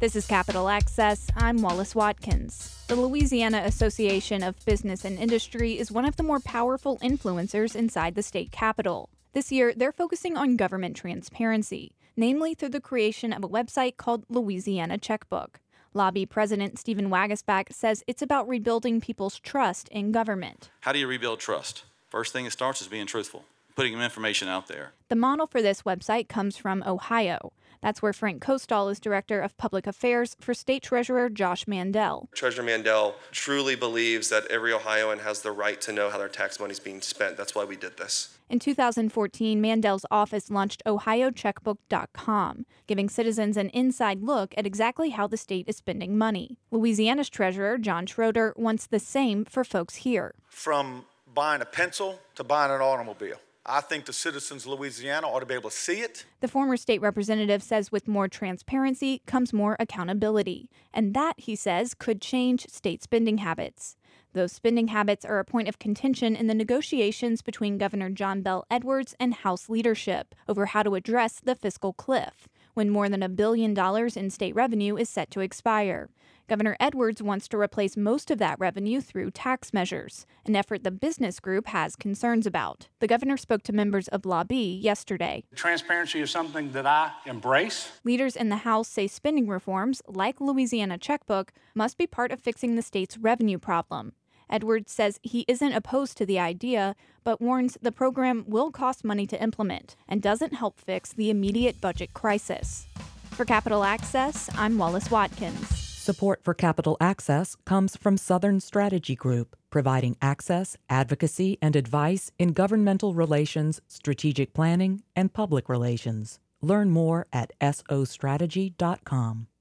This is Capital Access. I'm Wallace Watkins. The Louisiana Association of Business and Industry is one of the more powerful influencers inside the state capitol. This year, they're focusing on government transparency, namely through the creation of a website called Louisiana Checkbook. Lobby President Stephen Waguespack says it's about rebuilding people's trust in government. How do you rebuild trust? First thing it starts is being truthful, putting information out there. The model for this website comes from Ohio. That's where Frank Kostal is Director of Public Affairs for State Treasurer Josh Mandel. Treasurer Mandel truly believes that every Ohioan has the right to know how their tax money is being spent. That's why we did this. In 2014, Mandel's office launched OhioCheckbook.com, giving citizens an inside look at exactly how the state is spending money. Louisiana's Treasurer John Schroeder wants the same for folks here. From buying a pencil to buying an automobile, I think the citizens of Louisiana ought to be able to see it. The former state representative says with more transparency comes more accountability. And that, he says, could change state spending habits. Those spending habits are a point of contention in the negotiations between Governor John Bel Edwards and House leadership over how to address the fiscal cliff, when more than $1 billion in state revenue is set to expire. Governor Edwards wants to replace most of that revenue through tax measures, an effort the business group has concerns about. The governor spoke to members of Lobby yesterday. Transparency is something that I embrace. Leaders in the House say spending reforms, like Louisiana Checkbook, must be part of fixing the state's revenue problem. Edwards says he isn't opposed to the idea, but warns the program will cost money to implement and doesn't help fix the immediate budget crisis. For Capital Access, I'm Wallace Watkins. Support for Capital Access comes from Southern Strategy Group, providing access, advocacy, and advice in governmental relations, strategic planning, and public relations. Learn more at sostrategy.com.